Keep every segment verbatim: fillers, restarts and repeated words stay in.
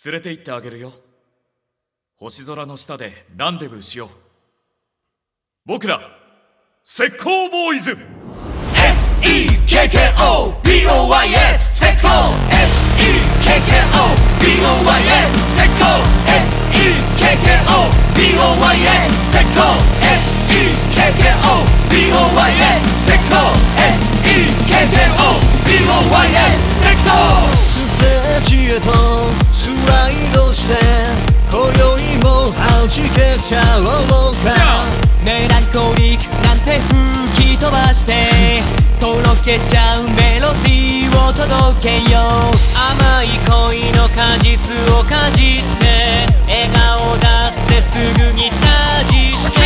連れて行ってあげるよ。星空の下でランデブーしよう。僕ら石膏ボーイズエスイーケーケーオービーオーワイエス 石膏 エスイーケーケーオービーオーワイエス 石膏 エスイーケーケーオービーオーワイエス 石膏 エスイーケーケーオービーオーワイエス 石膏 エスイーケーケーオービーオーワイエス 石膏ステージへとスライドして今宵も弾けちゃおうか。 メランコリックなんて吹き飛ばしてとろけちゃうメロディーを届けよう。甘い恋の果実をかじって笑顔だってすぐにチャージして、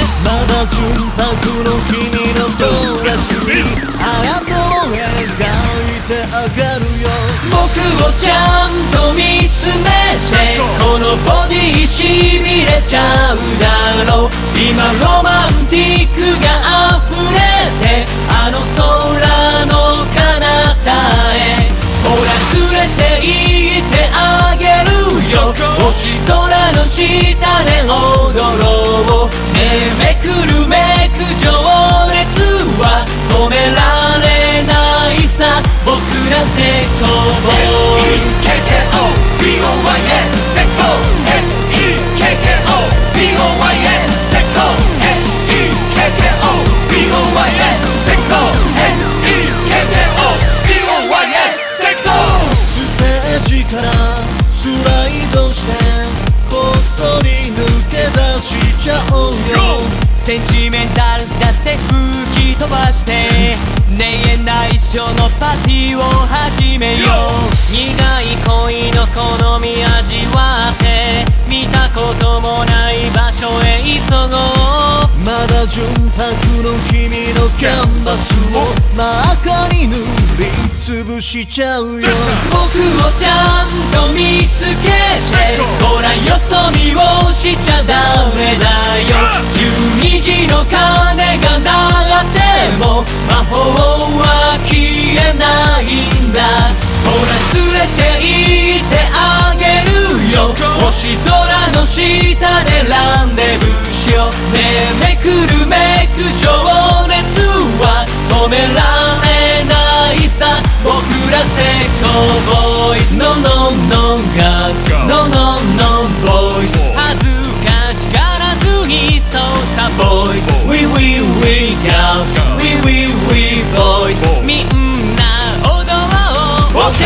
まだ純白の君のドレスにあやと描いてあげるよ。 僕をちゃんと見つめてこのボディしびれちゃうだろう。今ロマンティックが溢れてあの空の彼方へほら連れて行ってあげるよ。星空の下で踊ろう。ねえめくるめく情熱は止められないさ。僕ら石膏ボーイズ エスイーケーケーオービーオーワイエス 石膏 エスイーケーケーオービーオーワイエス 石膏 エスイーケーケーオービーオーワイエス 石膏 エスイーケーケーオービーオーワイエス 石膏ステージからスライドしてこっそり抜け出しちゃおうよ。 センチメンタルだって吹き飛ばしてねえ内緒のパーティーを始めよう。苦い恋の好み味わって見たこともない場所へ急ごう。 まだ純白の君のキャンバスを真っ赤に塗りつぶしちゃうよ。 僕をちゃんと見つけてほらよそ見をしちゃダメだよ。じゅうにじの鐘が鳴っても魔法は消えないんだ。ほら連れて行ってあげるよ。星空の下でランデブーしよう。ねえめくるめく情熱は止められないさ。僕ら石膏ボーイズ No no no girls No no no boys 恥ずかしがらずにそうさ boys We we we girls We we we boys みんな踊ろう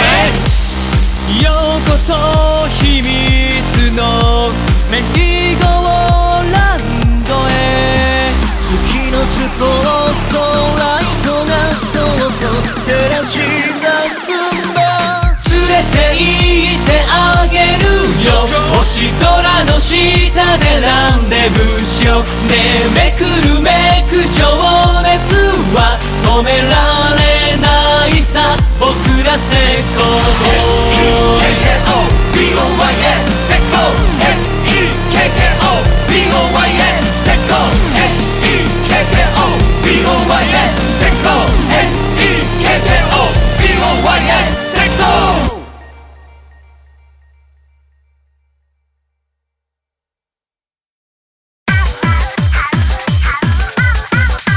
OK ようこそ秘密のメリーゴーランドへ。 月のスポットライトがそっと照らし出すんだ。 連れて行ってあげるよ。星空の下でランデブーしよう。ねえめくるめく情熱は止められないさ。僕ら